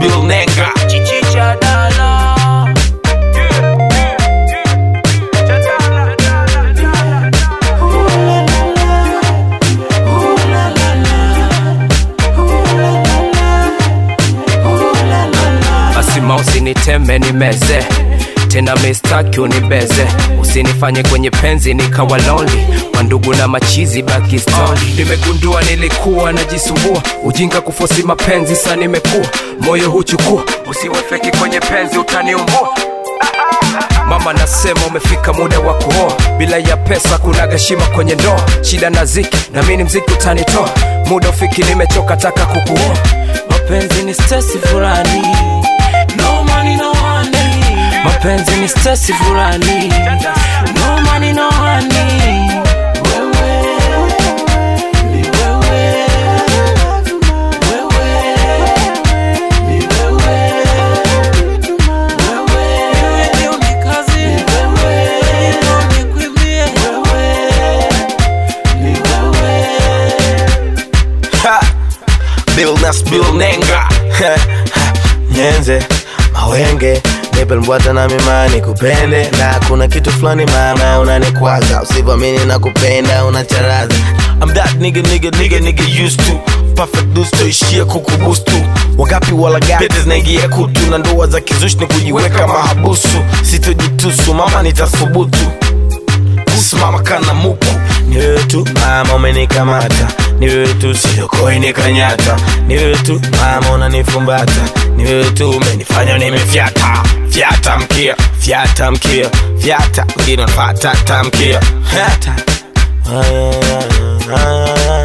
Bill Nenga. Chichicha dala. Asima usiniteme nimeze, tena mistaki unibeze. Usinifanye kwenye penzi nikawa lonely, mandugu na machizi baki story. Nimegundua nilikuwa najisumbua, ujinga kufosi mapenzi sa nimekuwa. Moyo huchukua, usiwe feki kwenye penzi utaniumbua. Mama nasema umefika muda wa kuoa, bila ya pesa kunaga shima kwenye ndoa. Shida na ziki, na mimi mziki utanitoa. Muda ufiki nimechoka taka kukuoa. Mapenzi ni stesi fulani, no money no honey. Mapenzi ni stesi fulani, no money no honey. Wewe, ni wewe, wewe, ni wewe, wewe ndio nikazi, wewe ndio nikwimbie, wewe, ni wewe. Ha! Bill Nenga. Nyenze, mawenge, nipe mbwata na mimani kupende. Na kuna kitu flani mama unanikwaza, usivamini na kupenda unacharaza. I'm that nigga used to perfect dudes to ishia kukubustu. Wagapi wala gati zinaingia kutu, na ndoa za kizushi ni kujiweka mahabusu. Sitojitusu mama nitasubutu, kusimama kana muku. Ni wewe tu mama umenikamata, ni wewe tu siyokoi nikanyata. Ni wewe tu mama unanifumbata, ni wewe tu umenifanya nimefyata. Fyata mkia, fyata mkia, fyata wengine wanafata tamkia. Fyata.